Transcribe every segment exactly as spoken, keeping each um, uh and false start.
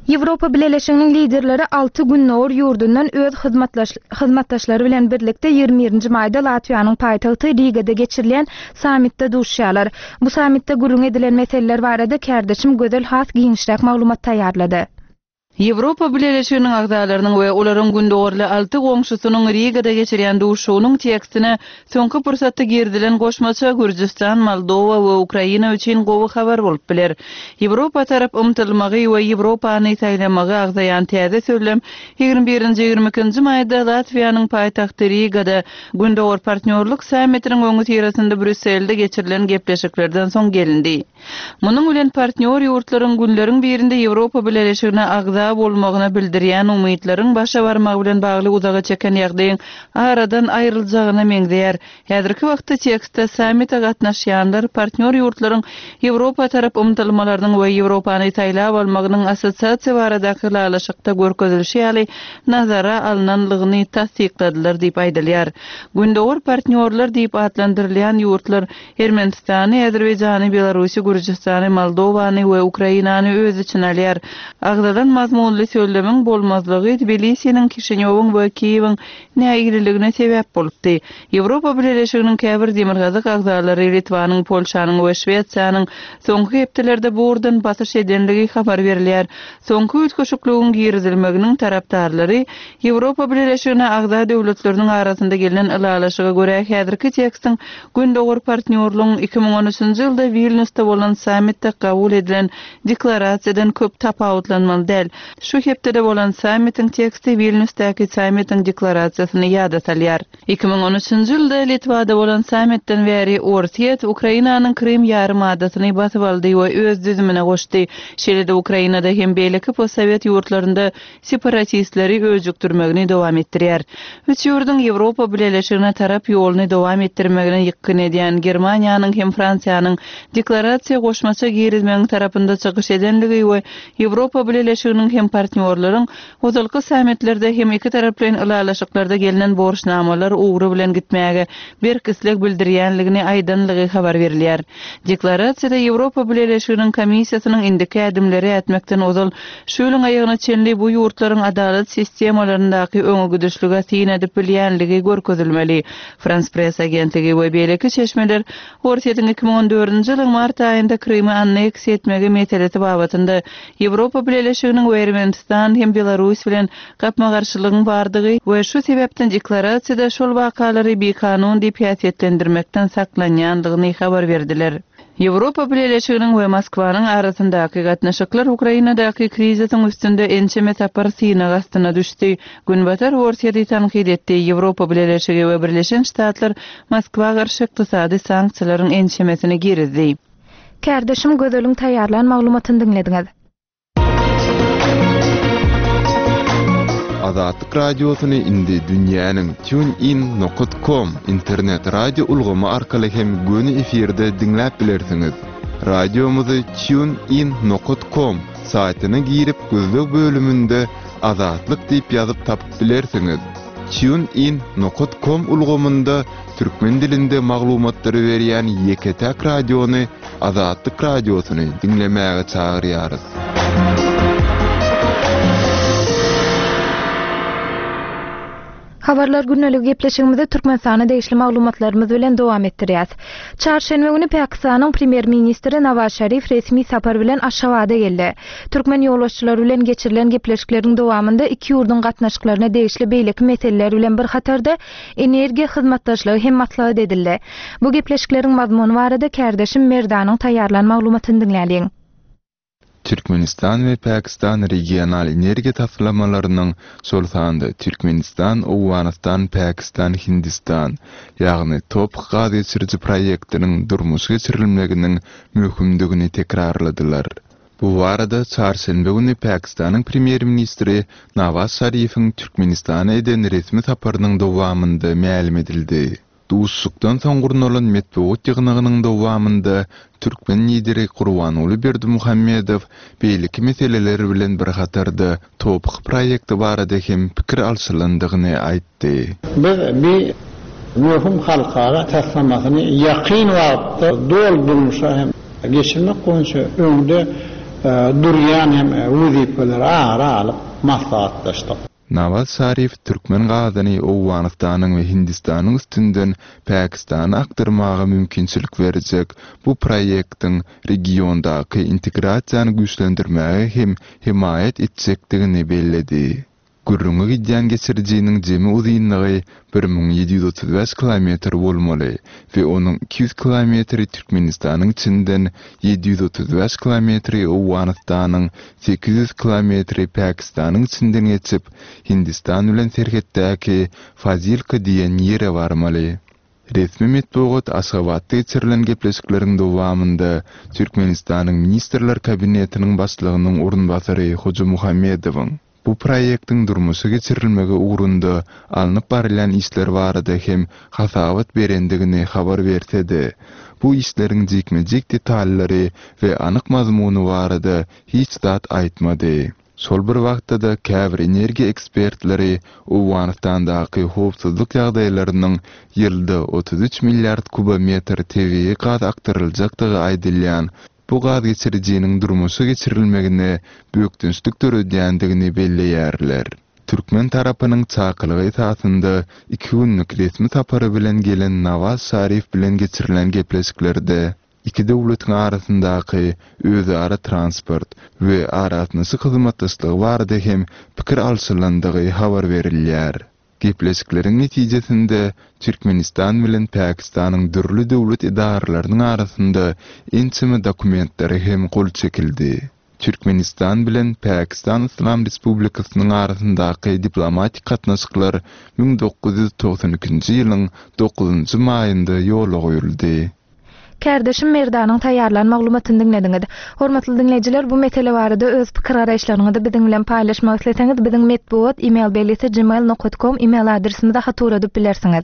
Ýewropa Birleşiginiň liderleri altı günnäwir ýurdundan öz hyzmatdaşlary bilen birlikde ýygrimi birinji maýda Latwiýanyň paýtagty Rigada geçirilen sammitde duşýarlar. Bu sammitde gurrun edilen meseleler barada kärdeşim Gözel has giňişräk maglumat taýýarlady. Ýewropa Birleşiginiň agdalarynyň we olaryň gündäwirli altı goňşusynyň Rigada geçirýän duşuwynyň tekstine soňky pursatda girdilen goşmaça Gürjistan, Moldowa we Ukraina üçin gowy habar bolup biler. Ýewropa tarap umtylmagy we Ýewropany taýlamagy agdaýan täze söýlem ýygrimi birinji ýygrimi ikinji maýda Latwiýanyň paýtagty Rigada gündäwir partnerlik sammitiniň öňü tirasynda Brüsselde geçirilen gepleşiklerden soň gelindi. Munyň bilen partner ýurtlaryň günleriň birinde Ýewropa Birleşigine agda bolmagyna bildirýän umytlaryň başa barmagy bilen bagly uzaga çeken ýagdaýyň aradan aýryljagyna meňdeýär. Häzirki wagtda tekstde sammitde gatnaşýanlar partner ýurtlaryň Ýewropa tarap umtylmalarynyň we Ýewropany taýlap almagynyň assosiasiýa baradaky ýalaşykda görkezilşi ýaly nazara alynanlygyny tasdiklediler diýip aýdylýar. Gündäwir partnerler diýip adlandyrylýan ýurtlar Ermenistany, Azerbaýjany, Belarusi, Gürjistany, Moldowany we Ukrainany öz içine alýar. Agdadan mazmunly söýlemiň bolmazlygy Tbilisiň, Kişinёwyň we Kiýewiň näýgiligine sebäp bolupdy. Ýewropa Birleşiginiň käbir demirgazyk agdalary Litvanyň, Polşanyň we Şwetsiýanyň soňky hepdelerde burdan basyş edenligi habar berilýär. Soňky ütköşüklüğüň girizilmeginiň tarapdarlary Ýewropa Birleşigine agda döwletleriniň arasynda gelen ýalaşyga görä häzirki tekstiň gündäwir partnerligiň iki ming on üçinji ýylda Vilniusda bolan sammitde kabul edilen deklarasiýadan köp tapawutlanmaly däl. Şu hepdede bolan sammitin teksti Vilniusdaky sammitin deklarasiýasyny ýada salýar. iki ming on üçinji ýylda Litvada bolan sammitden bäri Orsiýet Ukrainanyň Krym ýarymadasyny basyp aldy we öz düzümine goşdy. Şeýle-de Ukrainada hem beýleki postsovet ýurtlarynda separatistleri öýjükdirmegini dowam etdirýär. Üç ýurdun Ýewropa Birleşigine tarap ýoluny dowam etdirmegine ýykyn edýän Germaniýanyň hem Fransiýanyň deklarasiýa goşmaça girizmeginiň tarapynda çykyş edenligi we Ýewropa Birleşiginiň hem partnerleriň uzalky sammitlerde hem iki tarap bilen ýalaşyklarda gelinen borçnamalar ugry bilen gitmäge berkislik bildirýänligini aýdanlygy habar berilýär. Deklarasiýada Ýewropa Birleşiginiň komissiýasynyň indiki adımlary etmekden ozal şöýleň aýagyna çenli bu ýurtlaryň adalet sistemalaryndaky öňe güdüşlüge tin edip bilýänligi görkezilmeli. France Press agentligi we beýleki çeşmeler Orsiýetiň iki ming on dördünji ýylyň mart aýynda Krymy anneks etmegi meselesi babatynda Ýewropa Birleşiginiň we Ermenistan hem Belarus bilen gapma garşylygyň bardygy we şu sebäpden deklarasiýada şol wakalary bekanun diýip ýasetlendirmekden saklanýanlygyny habar berdiler. Ýewropa Birleşiginiň we Moskwanyň arasyndaky gatnaşyklar Ukrainadaky krizisyň üstünde ençeme tapar syna gastyna düşdi. Günbatar Orsiýety tanqid etdi. Ýewropa Birleşigi we Birleşen Ştatlar Moskwa garşy ykdysady sanksiýalaryň ençemesini girizdi. Kärdeşim Gözeliň taýýarlan maglumatyny dinlediňiz. Azatlyk radiosyny indi dünýäniň TuneIn nokta com internet radio ulgamy arkaly hem göni efirde dinläp bilersiňiz. Radiomuzy TuneIn nokta com saýtyna girip gözlük bölümünde Azatlyk diýip ýazyp tapyp bilersiňiz. TuneIn nokta com ulgamynda türkmen dilinde maglumatlary berýän ýeketäk radiony Azatlyk radiosyny dinlemäge çagyrýarys. Habarlar günnelik gepleşigimizde Türkmenistana değişli maglumatlarymyz bilen dowam etdirýäs. Çarşenbe güni Pakistanyň premier ministri Nawaz Şerif resmi sapar bilen Aşgabatda geldi. Türkmen ýolbaşçylary bilen geçirilen gepleşikleriň dowamında iki ýurdun gatnaşyklaryna değişli beýleki meseleler bilen bir hatarda energiýa hyzmatdaşlygy hem maslahat edildi. Bu gepleşikleriň mazmuny barada kärdeşim Merdanyň taýýarlan maglumatyny dinläýin. Türkmenistan ve Pakistan regional energiya tasarlamalarynyň şol sanda Türkmenistan, Awganistan, Pakistan, Hindistan ýagny top gaz geçirici proyektiniň durmuşa geçirilmeginiň möhümdigini tekrarladylar. Bu arada çarşenbe güni Pakistanyň premier ministri Nawaz Şerifiň Türkmenistana eden resmi saparynyň dowamında ma'lum edildi. Duşlukdan soň gurnulan metbuat ýygnagynyň dowamında Türkmen lideri Gurbanuly Berdimuhammedow beýleki meseleler bilen bir hatarda topyk proýekti barada hem pikir alşylandygyny aýtdy. Biz bir möhüm halkara taslamasyny ýaqyn wagtda doldurmuşa hem geçirmek boýunça öňde duryan hem wüzipeler ağır alıp maslahatlaşdyk. Nawaz Sharif Türkmen gazyny Owganystanyň we Hindistanyň üstünden Pakistana aktarmaga mümkinçilik berjek bu proýektiň regiondaky integrasiýany güýçlendirmäge hem himayet etjekdigini belledi. Gürrüňe gidýän geçirjiniň jemi uzynlygy bir ming ýedi ýüz otuz beş kilometr bolmaly we onuň iki ýüz kilometri Türkmenistanyň içinden ýedi ýüz otuz beş kilometri Owganystanyň sekiz ýüz kilometri Pakistanyň içinden geçip Hindistan bilen serhetdäki Fazilka diýen ýere barmaly. Resmi metbuat Aşgabatda geçirilen gepleşikleriň dowamında Türkmenistanyň Ministrler Kabinetiniň başlygynyň orunbasary Hoca Muhammedowyň bu proýektiň durmuşa geçirilmegi ugrunda alınıp barilen işler barada hem hasabat berendigini habar berdi. Bu işleriň jekmejek detallary we anyk mazmuny barada hiç zat aýtmady. Sol bir wagtda da käbir energiýa ekspertleri Owganystandaky howpsuzlyk ýagdaýlarynyň ýylda otuz üç milliard kubometr T V gaz aktaryljakdygy aýdylýan bu gaz geçirjiniň durmuşa geçirilmegine bökdünçlik törediýändigini belleýärler. Türkmen tarapynyň çakylygy esasynda iki günlük resmi tapary bilen gelen Nawaz Sharif bilen geçirilen gepleşiklerde iki döwletiň arasyndaky özara transport we aratnysy hyzmatdaşlygy barada hem pikir alşylandygy habar berilýär. Gepleşikleriň netijesinde Türkmenistan bilen Pakistanyň dürli döwlet idaralarynyň arasynda ençime dokumentleri hem gol çekildi. Türkmenistan bilen Pakistan Islam Respublikasynyň arasyndaky diplomatik gatnaşyklar ming dokuz ýüz togson ikinji ýylyň dokuzunjy maýynda ýola goýuldy. Kardeşim Merdanyň taýýarlan maglumatyny dinlediňiz. Hormatly dinleýijiler, bu mesele barada öz pikir araýşlaryňyzy biziň bilen paýlaşmak isleseňiz, biziň metbuat e-mail belisi gmail nokta com e-mail adresimize hatur edip bilersiňiz.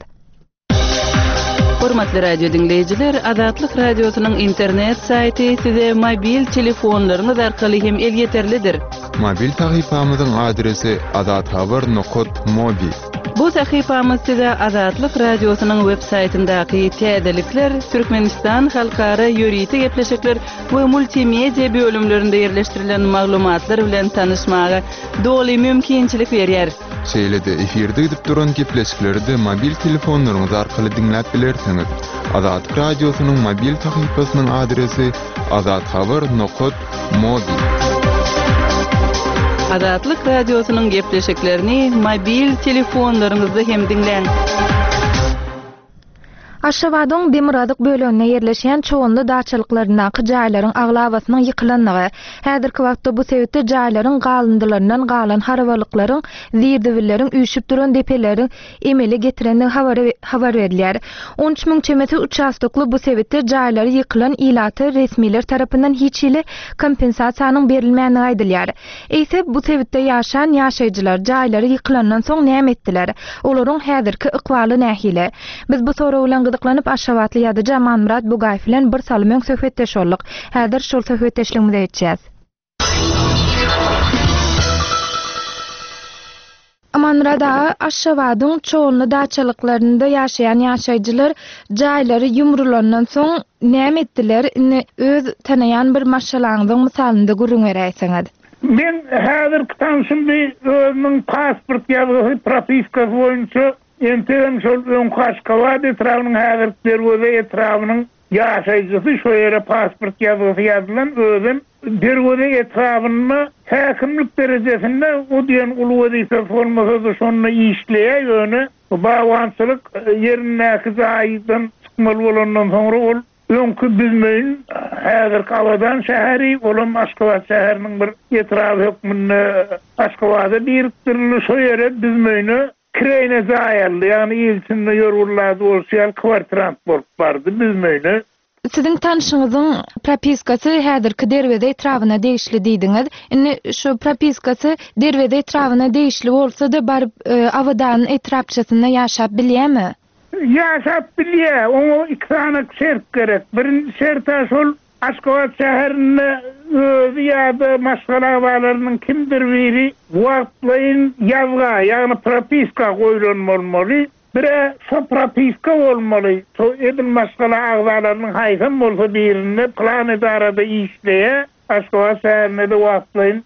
Hormatly radio dinleýijiler, Azatlyk radiosynyň internet saýty size mobil telefonlaryňyz arkaly hem el ýeterlidir. Mobil sahypamyzyň adresi azathabar nokta mobi. Bu sahypamyz size Azatlyk radiosynyň web saýtyndaky täzelikler, Türkmenistan halkara ýöriýeti gepleşikler we multimedia bölümlerinde ýerleşdirilen maglumatlar bilen tanışmaga doly mümkinçilik berýär. Şeýlede efirde gidip duran gepleşikleri mobil telefonlaryňyz arkaly dinläp bilersiňiz. Azatlyk radiosynyň mobil sahypasynyň adresi azathabar nokta mobi. Azatlyk radiosynyň gepleşiklerini mobil telefonlaryňyzda hem dinleň. Aşgabatyň Demiradyk bölümine ýerleşýän çoğunly daçalyklarynaky jaýlaryň aglabasynyň ýykylanlygy. Häzirki wagtda bu sebäpde jaýlaryň galyndylaryndan galan harabalyklaryň, zirdiwilleriň üýşüp duran depeleriň emeli getirenden habar habar berilýär. on üç ming çemeti uçastokly bu sebäpde jaýlary ýykylan ilaty resmiler tarapyndan hiç ile kompensasiýanyň berilmegini aýdylýar. Eýse bu sebäpde ýaşaýan ýaşaýjylar jaýlary ýykylandan soň näme etdiler? Olaryň häzirki ykbaly nähile? Biz bu soraw bilen gyzyklanyp Aşgabatly ýa-da Jamanmurat Bugaýew bilen bir salmyň söhbetdeş bolduk. Häzir şol söhbetdeşligimizi etjäs. Amanrada Aşgabatyň çoğunly daçalyklarynda ýaşaýan ýaşaýjylar jaýlary ýumrulandan soň näme etdiler? Öz tanaýan bir maşalaňyň misalynda görüň beräýsiňiz. Ben häzir tanşym bir özüniň pasport ýa-da propiska boýunça Enterim şol ön Aşgabat etrawynyň häzir derwede etrawynyň ýaşaýjysy şo ýere pasport ýazygy ýazylan özüm derwede etrawyny häkimlik derejesinde o diýen uly wezife formasy şonu işleýär ýöne bawançylyk ýerindäki zaýdan çykmaly bolandan soňra ol öňkü bizmeň häzir kawadan şäheri bolan Aşgabat şäheriniň bir etrawy hökmünde Aşgabatda birikdirilýär şo ýere bizmeňi Kreyne zayarlı, yani ilçinde yorullarda olsayal kvar transport vardı, bizmeyle. Sizin tanışınızın propiskası häzirki derwede etrawyna değişli diýdiňiz. Indi şu propiskası derwede etrawyna değişli bolsa da barıp e, awadan etrapçasynda ýaşap bilýärmi? Ýaşap bilýär, oňa iki tane şert gerek. Birinji şert şol Aşgabat şäherinde özü ýa-da maşgala agalarynyň kimdir biri wagtlaýyn ýazga, ýagny propiska goýulanmaly. Bire şo propiska bolmaly. So edil maşgala agalarynyň haýsam bolsa birinde plan edarada işleýär. Aşgabat şäherine de wagtlaýyn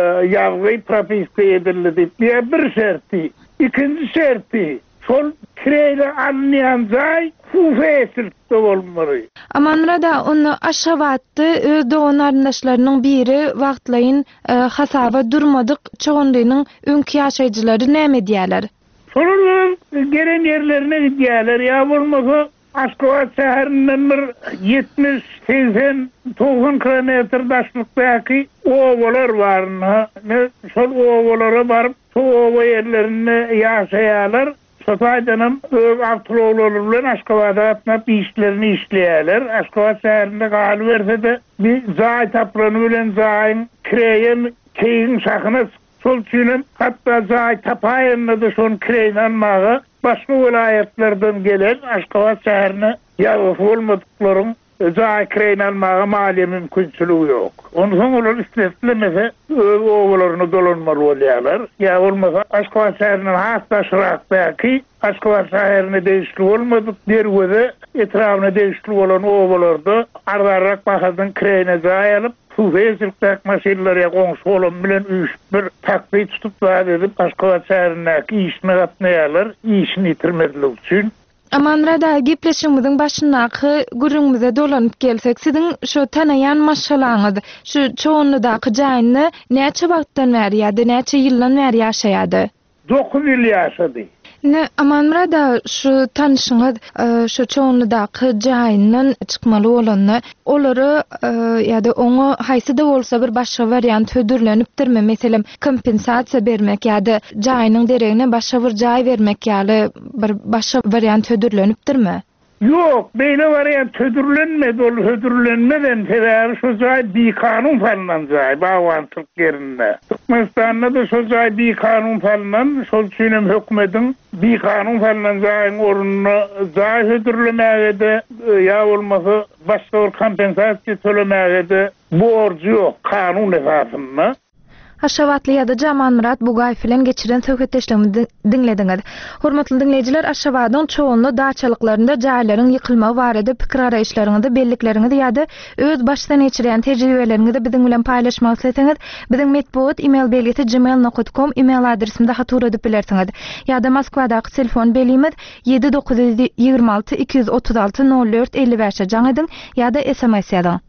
ýaggy propiska edildi. Diýe bir şerti. İkinji şerti şol kireyle alınýan jaý hufesilde bolmaly. Amanrada onu Aşgabatda öz doganaryndaşlarynyň biri wagtlaýyn hasaba durmadyk çoğunlygynyň öňki ýaşaýjylary näme diýerler? Şolary gelen yerlerine gidiyorlar. Ya bolmasa Aşgabat şäherinden bir yetmiş seksen doksan kilometr daşlyktaki owalar barna. Şol owalara barıp şu owa yerlerine ýaşaýarlar. Şotaýdanam öz awtolowlary bilen Aşgabatda atnap işlerini işleýärler. Aşgabat şäherinde galy berse-de bir jaý taprany bilen jaýyň kireýen keýin şahyny sol üçin hatda jaý tapaýyny da şon kireýnanmagy başga vilayetlerden gelen Aşgabat şäherine ýaly bolmadyklaryň jaý kireýnanmagy maliýe mümkinçiligi ýok. Onu soň olar isletlemese öz owalaryny dolanmaly bolýarlar. Ýa bolmasa Aşgabat şäheriniň hasdaşrakdaky Aşgabat şäherine değişiklik bolmadyk derwede etrawyna değişiklik bolan owalarda ardarrak bahadan kireýne jaý alyp Hufesillik maşinelere goňşy bolan bilen üç bir takdir tutup edip Aşgabat şäherindäki işini gatnaýarlar, işini ýitirmediler üçin. Amanrada gepleşigimiziň başyndaky gürüňmize dolanyp gelsek, siziň şu tanaýan maşalaňyz, şu çoğunlydaky jaýyny näçe wagtdan bäri ýa-da näçe ýyldan bäri ýaşaýady? dokuz ýyl ýaşady. Ne amanrada şu tanışyňyz şu çoğunlydaky jaýynyň çykmaly bolanyny, olary ýa-da oňa haýsy da bolsa bir başga variant hödürlenipdirmi? Meselem kompensasiýa bermek ýa-da jaýynyň deregine başga bir jaý bermek ýaly bir başga variant hödürlenipdirmi? Yok, beýle variant hödürlenmedi, ol hödürlenmeden sebäbi şu jaý bir kanun falan jaý, bagwançylyk yerinde. Türkmenistanda da şu jaý bir kanun falan, şol üçin hökümetiň bir kanun falan jaýyň ornuny jaý hödürlemäge ýa bolmasa başga bir kompensasiýa tölemäge de borjy ýok kanun esasynda. Aşgabatly ýa-da Jaman Murat bu gaýfilen geçiren söhbetdeşligimizi dinlediňiz. Hormatly dinleýijiler, Aşgabatyň çoğunly daçalyklarynda jaýlaryň ýykylma barada pikir araýşlaryňyzy, bellikleriňizi ýa-da öz başdan geçirýän tejribeleriňizi biziň bilen paýlaşmak isleseňiz, biziň medpuat email belgisi gmail nokta com email adresimde hatur edip bilersiňiz. Ýa-da Moskwadaky telefon belimiz yedi dokuz yüz ýigirme alty iki yüz otuz alty nol dört elli beş jaňydyň ýa-da S M S ýazyň.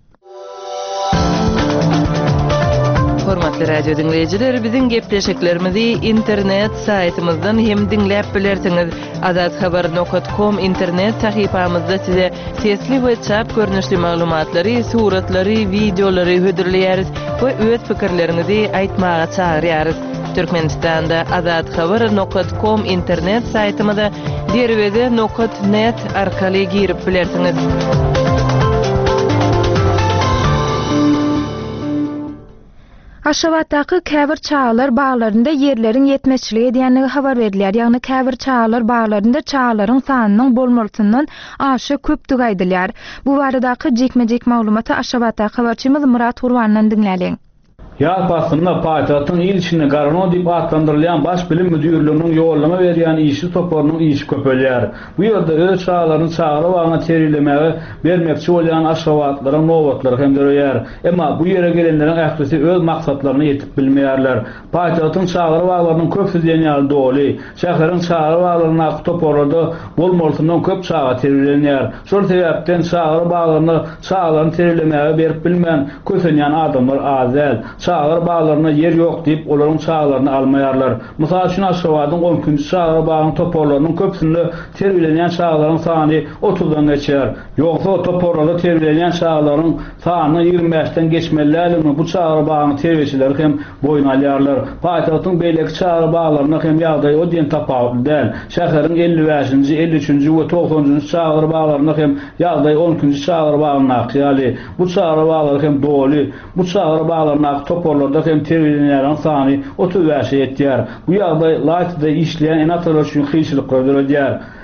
Hormatly radio dinleýijiler, biziň gepleşiklerimizi internet saýtymyzdan hem dinläp bilersiňiz. azat habar nokta com internet sahypamyzda size sesli we çap görnüşli maglumatlary, suratlary, videolary hödürleýäris we öz pikirlerinizi aýtmaga çagyrýarys. Türkmenistanda azat habar nokta com internet saýtymyza derwede nokta net arkaly girip bilersiňiz. Aşgabatdaky käbir çağlar bağlarında yerlerin yetmeçligi diýenligi habar berilýär. Ýagny käbir çağlar bağlarında çağlaryň sanynyň bolmalysyndan aşy köpdük aýdylýar. Bu baradaky jekme-jek maglumaty Aşgabatdaky habarçymyz Murat Gurbandan dinläliň. Ýa basynda paýtatyň il içinde garano diýip atlandyrylýan baş bilim müdürlüğiniň ýollama berýän işi toplarynyň işi köpelýär. Bu ýerde öz çağlaryny çağıry wagyna terilemegi bermekçi bolýan Aşgabatlaryň nowatlary hem döreýär. Emma bu ýere gelenleriň ähli öz maksatlaryny ýetip bilmeýärler. Paýtatyň çağıry waglarynyň köpsüzliğine ýaly doly. Şäheriň çağıry waglaryny toparlada bolmalysyndan köp çağa terilenýär. Şol sebäpden çağıry waglaryny çağlaryny terilemegi berip bilmän kösenýän adamlar azel. Çağır bağlarına yer yok deyip olaryň çağlarını almaýarlar. Mysal üçin Aşgabatyň on üçinji çağır bağlarynyň toparlarynyň köpsünde terbilenýän çağlaryň sany otuzdan geçer. Ýogsa toparlada terbilenýän çağlaryň sany ýigirme beşden geçmelärmi? Bu çağır bağlaryny terbiçiler hem boyun alýarlar. Paýtatyň beýleki çağır bağlaryna hem ýagdaý o diýen tapawul däl. Şäheriň elli beşinji, elli üçinji we doksanjynjy çağır bağlaryna hem ýagdaý on üçinji çağır bağlaryna ýaly. Bu çağır bağlary hem doly. Bu çağır bağlaryna toparlarda hem terbilenýän sany otuz beşe ýetýär. Bu ýagdaý laýtda işleýän enatlar üçin hyşylyk görülýär.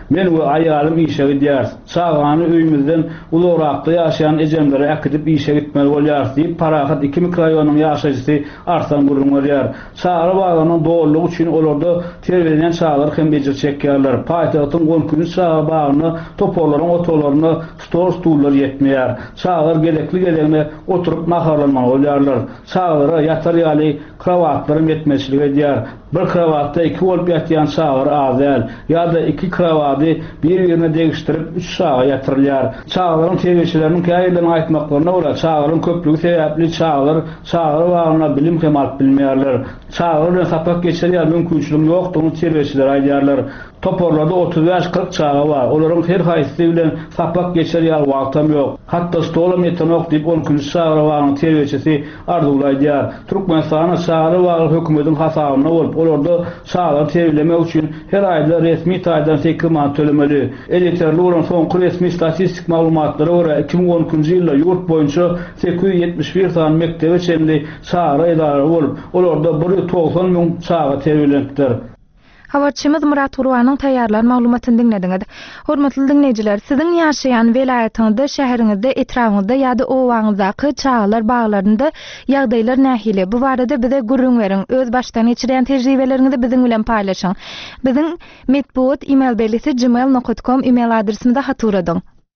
Men we aýalym işe gidýär. Çağany öýümizden ulagrakda ýaşaýan ejemlere äkidip işe gitmeli bolýar diýip parahat iki mikroraýonyň ýaşaýjysy Arsan Gurrun bolýar. Çağry baganyň doğrulugy üçin olarda terbiýelen çağlar hem bejir çekýärler. Paýtagtyň gonküni çağa bagyny toporlaryň otolaryny stor stullar ýetmeýär. Çağlar gerekli gelegine oturup maharlanmaly bolýarlar. Çağlara ýatar ýaly kravatlaryň ýetmeçligi edýär. Bir kravatda iki bolup ýatýan çağlar azel ýa-da iki kravaty bir-birine degişdirip üç çağa ýatyrylýar. Çağlaryň terbiýeçileriniň käýlerini aýtmaklaryna görä, çağlaryň köplügi sebäpli çağlar çağlar bagyna bilim hem alyp bilmeýärler. Çağlar bilen sapak geçirýär mümkinçiligi ýokdugyny terbiýeçiler aýdýarlar. Toporlarda otuz beş kırk çağı var. Olaryň her haýsy bilen sapak geçirýär wagtam ýok. Hatda stolam ýetenok diýip on gün çağıra bagyny terbiýeçisi arzuwlaýdýar. Türkmenistana çağıra bagy hökümetiň hasabyna bolup, olarda çağlar terbiýelemek üçin her aýda resmi taýdan sekiz manat tölemeli. Eleterli bolan soňky resmi statistik maglumatlara görä iki bin on üçinji ýylda ýurt boýunça sekiz yüz ýetmiş bir san mektebe çenli çağıra edara bolup, olarda bir yüz doksan müň çağa terbiýelenipdir. Habarçymyz Murat Gurwanyň taýýarlan maglumatyny dinlediňiz. Hormatly dinleýijiler, siziň ýaşaýan welaýatyňyzda, şäheriňizde, etrawyňyzda ýa-da owaňyzdaky çağlar baglarynda ýagdaýlar nähili? Bu barada bize gurrun beriň. Öz başdan geçirýän tejribeleriňizi biziň bilen paýlaşyň. Biziň medbuat email belgisi gmail nokta com email adresimizde haturadyň.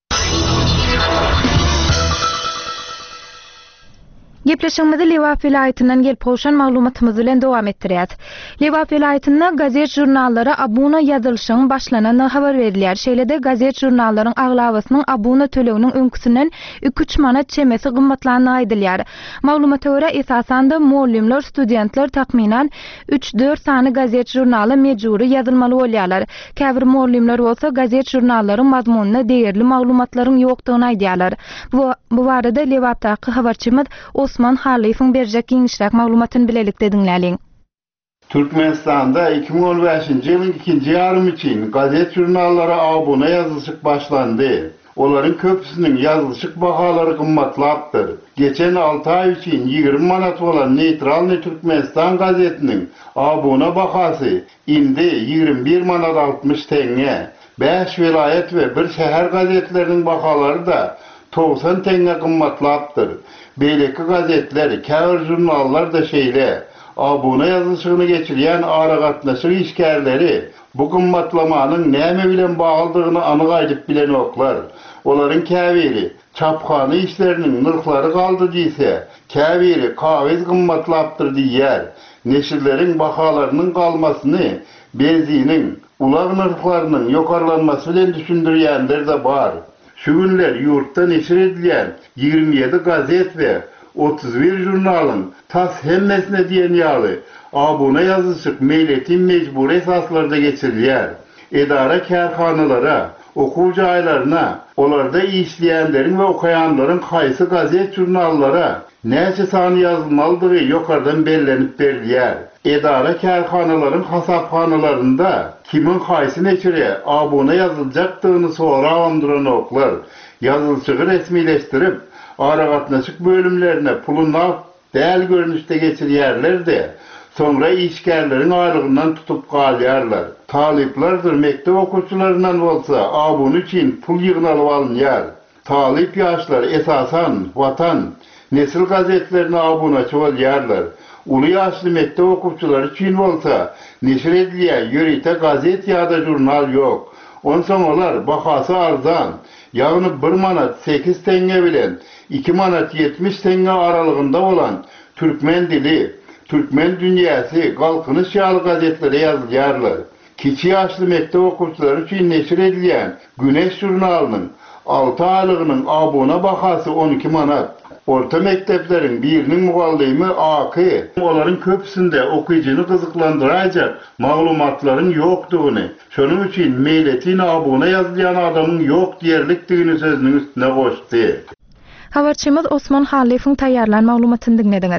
Gepleşigimizi Lewap vilayatynyň gelip goşan maglumatymyz bilen dowam etdirýär. Lewap vilayatyna gazet jurnallara abuna ýazylşyň başlanany habar berilýär. Şeýlede gazet jurnallarının aglawasynyň abuna töleginiň öňküsinden iki üç manat çemesi gymmatlanyny aýdylýar. Maglumata görä esasan da muallimler, studentler takminan üç dört sany gazet jurnaly mejburi ýazylmaly bolýarlar. Käbir muallimler bolsa gazet jurnallaryň mazmunyna degirli maglumatlaryň ýokdugyny aýdýarlar. Bu bu barada Lewapdaky habarçymyz Osman Halifoň berjek giňişräk maglumatyny bilelikde dinläliň. Türkmenistanda iki bin on beşinji ýylyň ikinji ýarym üçin gazet jurnallara abuna ýazylşyk başlandy. Olaryň köpüsiniň ýazylşyk bahalary gymmatlapdyr. Geçen altı ay üçin ýygrimi manat bolan Neytralny Türkmenistan gazetiniň abuna bahasy indi ýygrimi bir manat altmış teňe. beş vilayet we bir şäher gazetleriniň bahalary da doksan teňe gymmatlapdyr. Beýleki gazetler, käbir jurnallar da şeýle abuna ýazylşygyny geçirýän ara gatnaşyk işgärleri bu gymmatlamanyň näme bilen baglydygyny anyk aýdyp bilen oklar. Olaryň käbiri çapkany işleriniň nyrklary galdy diýse, käbiri kawiz gymmatlapdyr diýär. Neşirleriň bahalarynyň galmasyny benziniň ulag nyrklarynyň ýokarlanmasy bilen düşündirýänler de bar. Şu günler yurtda neşir edilýän ýygrimi ýedi gazet we otuz bir jurnalyň tas hemmesine diýen ýaly abuna ýazylşyk meýletin mejburi esaslarda geçirilýär. Edara kärhanalara, okuw jaýlaryna, olarda işleýänleriň we okaýanlaryň haýsy gazet jurnallara näçe sany ýazylmalydygy ýokardan bellenip berilýär. Edara kärhanalaryň hasaphanalaryna kimin haýsy neçire abuna ýazyljakdygyny sorawamdyran oklar. Ýazylşygy resmileşdirip, ara gatnaşyk bölümlerine puluny däl görnüşde geçirýärler-de, soňra işgärleriň aýlygyndan tutup galýarlar. Taliplerdir mektep okuwçylaryndan bolsa abuna üçin pul ýygnalyp alynýar. Talip ýaşlar esasan Watan, Nesil gazetlerine abunaçy bolýarlar. Uly ýaşly mektep okuwçylary üçin bolsa neşir edilýän ýörite gazet ýa-da jurnal ýok. Onsoň olar bahasy arzan, ýagny bir manat sekiz teňe bilen iki manat ýetmiş teňe aralygynda bolan türkmen dili, türkmen dünýäsi, galkynyş ýaly gazetlere ýazylýarlar. Kiçi ýaşly mektep okuwçylary üçin neşir edilýän Güneş jurnalynyň altı aylygynyň abuna bahasy on iki manat. Orta mekteplerin birinin mugallimi A K, olaryň köpüsinde okuyucunu gyzyklandyrajak maglumatlaryň ýokdugyny, şonuň üçin meýletin abuna ýazylýan adamyň ýok diýerlikdigini sözüniň üstüne goşdy. Habarçymyz Osman Halifoň taýýarlan maglumatyny dinlediňiz.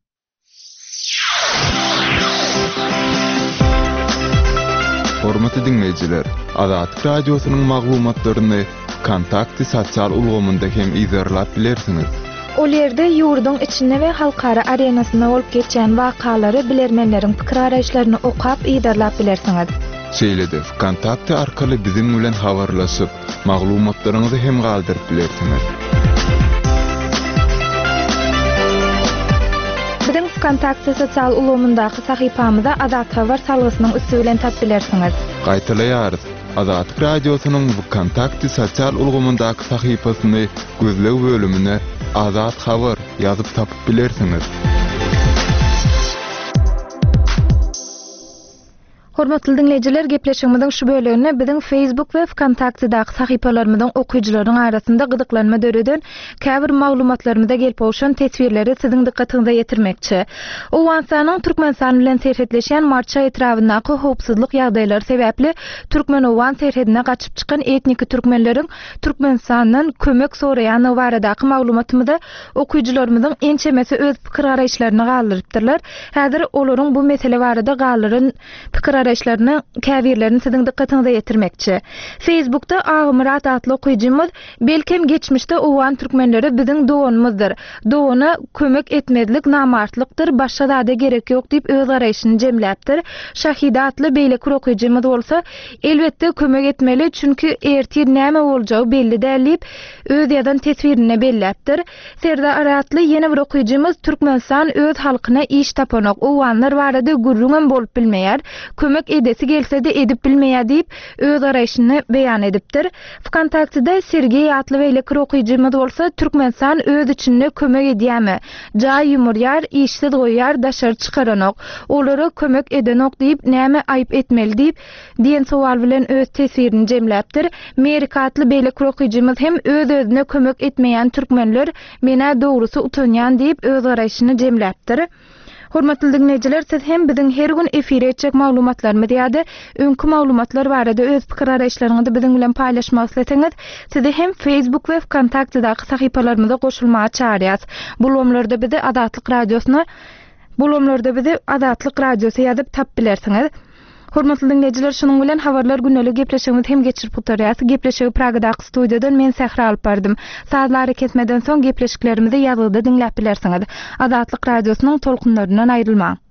Hormatly dinleýijiler, Azatlyk radiosynyň maglumatlaryny kontakty sosial ulgamynda hem izlerlap bilersiňiz. Ol ýerde ýurdun içinde we halkara arenasyna bolup geçen wakalary bilermenleriň pikir araýşlaryny okap ýydarlap bilersiňiz. Şeýle-de kontakty arkaly biziň bilen habarlaşyp, maglumatlaryňyzy hem galdyryp bilersiňiz. Biziň kontakty sosial ulgamyndaky sahypamyzda Azat Habar salgysynyň üstü bilen tap bilersiňiz. Gaýtalaýarys. Azatlyk radiosynyň bu kontakty sosial ulgamyndaky sahypasyny gözleg bölümine Azat Habar ýazyp tapyp bilersiňiz. Hormatly dinleyijiler, gepleşigimiziň şu bölümine biziň Facebook we Kontaktydaky sahypalarymyzyň okuyjylaryň arasynda gyzyklanma döreden käbir maglumatlarymyza gelip oşan tesbirleri siziň dikkatiňize ýetirmekçi. Owensanyň Türkmenistan bilen serhetleşen marça etrafyndaky howpsuzlyk ýagdaýlary sebäpli Türkmenowan serhedine gaçyp çykan etnik türkmenleriň Türkmenistandan kömek soraýany baradaky maglumatymyza okuyjylarymyzyň ençemesi öz pikir garaýşlaryny galdyrypdyrlar. Häzir olaryň bu mesele barada galdyryn pikir garaýşlaryny, käbirlerini siziň dikkatiňize ýetirmekçi. Facebookda Agmyrat adly okuyjymyz belkem geçmişde owan türkmenleri biziň doganymyzdyr. Dogana kömek etmezlik namartlykdyr, başga da gerek ýok diýip öz garaýşyny jemläpdir. Şahida adly beýle okuyjymyz bolsa, elbetde kömek etmeli, çünki ertir näme boljagy belli däl diýip öz ýadan tesbirini belläpdir. Serda aratly ýene bir okuyjymyz Türkmenistan öz halkyna iş tapanok, owanlar barada gurrun bolup bilmeýär. Kömek edesi gelse de edip bilmeýär diýip öz garaýşyny beýan edipdir. Kontaktyda Sergey adly beýle okuyjymyz bolsa, Türkmenistan öz içinde kömek edýärmi? Jaý ýumurýar, işsiz goýýar, daşary çykaranok. Olary kömek edenok diýip näme aýyp etmeli diýip diýen sowal bilen öz tesbirini jemläpdir. Amerika adly beýle okuyjymyz hem öz özüne kömek etmeýän türkmenler mene dogrusu utanýan diýip öz garaýşyny jemläpdir. Hormatly dinleyijiler, siz hem biziň her gün efire etjek maglumatlarymyzy ýa-da öňkü maglumatlar barada öz pikir garaýşlaryňyzy biziň bilen paýlaşmak isletiňiz, sizi hem Facebook we Kontaktydaky sahypalarymyza goşulmaga çağırýas. Bulamlarda bizi Azatlyk radiosyna bulamlarda bizi Azatlyk radiosy ýazyp tap bilersiňiz. Hormatly dinleyijiler, şunuň bilen habarlar günnelik gepleşigimiz hem geçirip oturýas. Gepleşigi Pragadaky studiýadan men Sähra alyp bardym. Saatlar kesmeden soň gepleşiklerimizi ýazyda dinläp bilersiňiz. Azatlyk radiosynyň tolkunlaryndan aýrylmaň.